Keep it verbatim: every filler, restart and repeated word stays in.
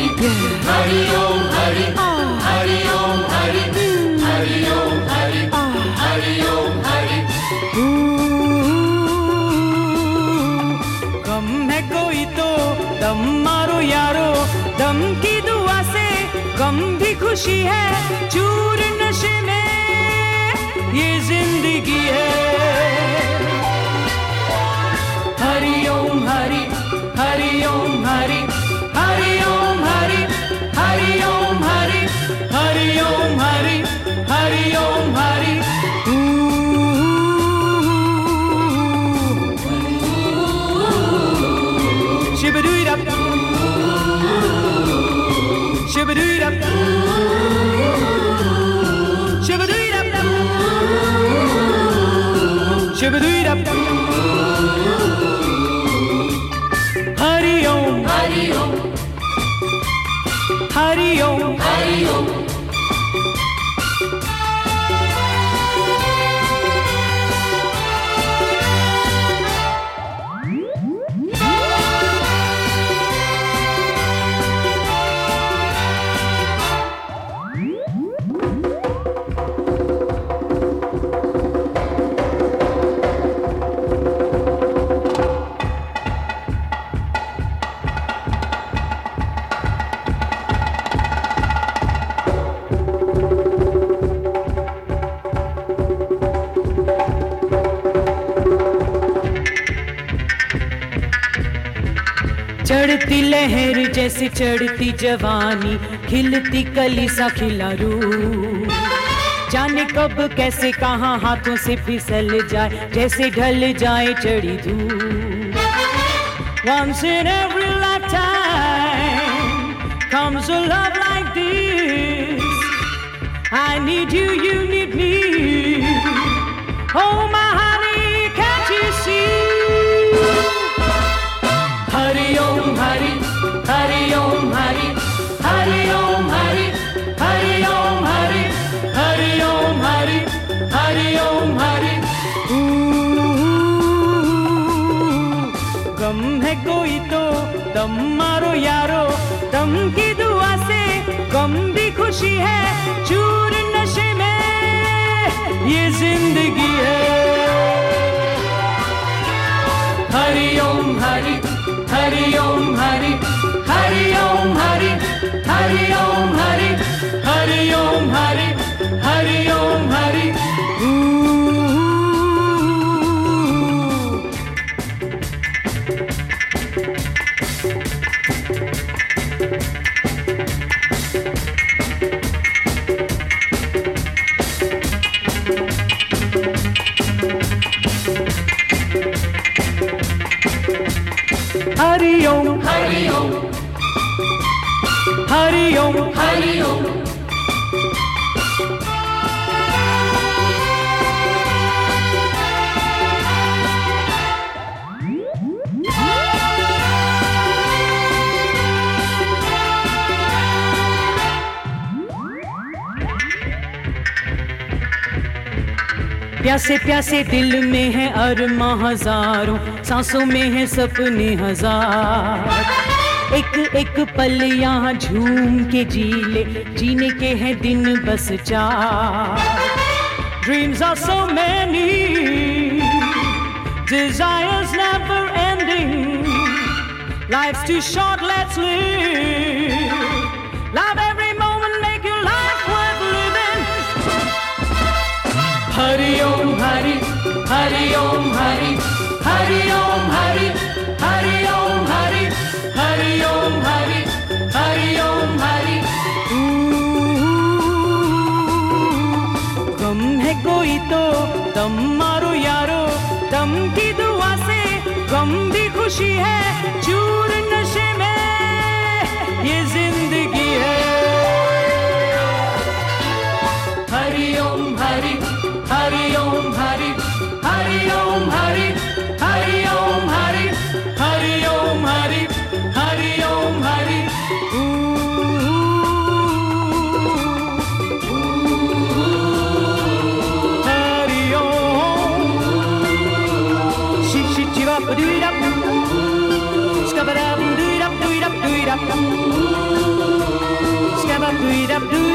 Hari Om Hari, Hari Om Hari, Hari Om Hari, Hari Om Hari. गम है कोई तो दम मारो यारो, दम की दुआ से गम भी खुशी है, चूर नशे में ये जिंदगी है. Hari Om Hari, Hari Om Hari, Hari Om Hari, Hari Om Hari, Hari Om Hari, Hari Om Hari. Shibadoo-dap, shibadoo-dap, shibadoo-dap, shibadoo-dap. Hari Om, Hari Om, Hari Om, Hari Om. चढ़ती लहर जैसे चढ़ती जवानी, खिलती कली सा खिला रूह, जाने कब कैसे कहां हाथों से फिसल जाए, जैसे ढल जाए चढ़ी धूप. Once in every lifetime comes a love like this. I need you, you need me. Oh my honey, can't you see? Hari Om Hari, Hari Om Hari, Hari Om Hari, Hari Om Hari, Hari Om Hari, Hari Om Hari. गम है कोई तो दम मारो यारो, दम की दुआ से गम भी खुशी है, चूर नशे में ये जिंदगी है. Hari Om Hari, Hari Om Hari, Hari Om Hari, Hari Om Hari, Hari Om Hari, Hari Om Hari. Hari Om, Hari Om, Hari Om, Hari Om. प्यासे प्यासे दिल में है अरमां हजारों, सांसों में है सपने हजार, एक एक पल यहाँ झूम के जी ले, जीने के हैं दिन बस चार. Dreams are so many, desires never ending, life's too short, let's live, love every moment, make your life worth living. Hari Om Hari, Hari Om Hari, Hari Om Hari, Hari Om Hari, Hari Om Hari, Hari Om Hari. गम है कोई तो दम मारो यारो, दम की दुआ से गम भी खुशी है, चूर नशे में ये जिंदगी है. Hari Om Hari, Hari Om Hari, Hari Om Hari, Hari Om Hari, Hari Om Hari, Hari Om Hari. Hari Om. I'm doing